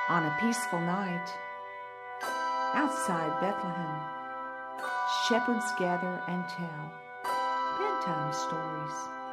On a peaceful night, outside Bethlehem, shepherds gather and tell bedtime stories.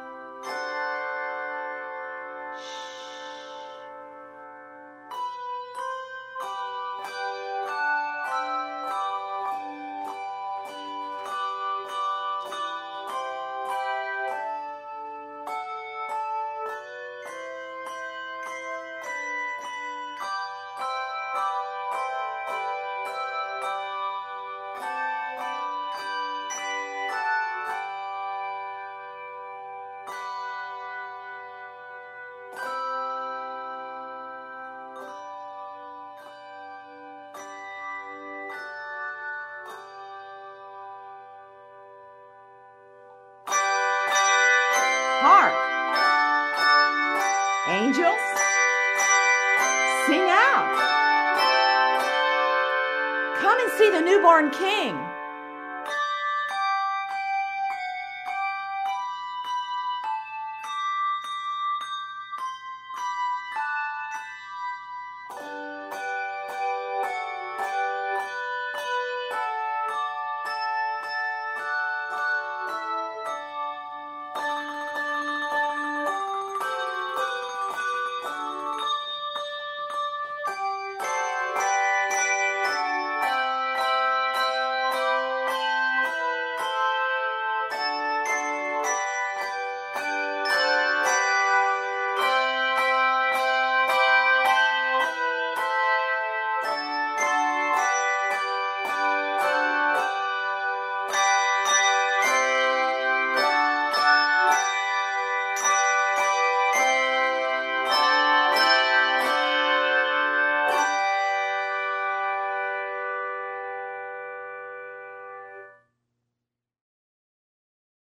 Hark! Angels, sing out. Come and see the newborn King.